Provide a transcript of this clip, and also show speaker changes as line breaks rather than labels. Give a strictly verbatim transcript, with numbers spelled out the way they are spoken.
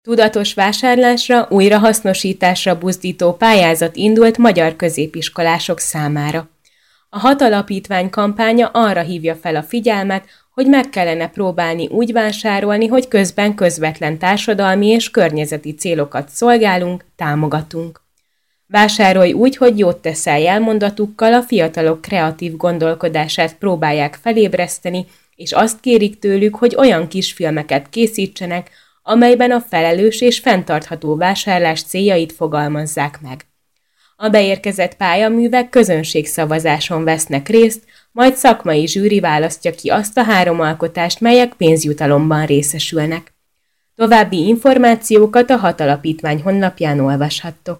Tudatos vásárlásra, újrahasznosításra buzdító pályázat indult magyar középiskolások számára. A Hat Alapítvány kampánya arra hívja fel a figyelmet, hogy meg kellene próbálni úgy vásárolni, hogy közben közvetlen társadalmi és környezeti célokat szolgálunk, támogatunk. Vásárolj úgy, hogy jót teszel jelmondatukkal, a fiatalok kreatív gondolkodását próbálják felébreszteni, és azt kérik tőlük, hogy olyan kisfilmeket készítsenek, amelyben a felelős és fenntartható vásárlás céljait fogalmazzák meg. A beérkezett pályaművek közönségszavazáson vesznek részt, majd szakmai zsűri választja ki azt a három alkotást, melyek pénzjutalomban részesülnek. További információkat a Hat Alapítvány honlapján olvashattok.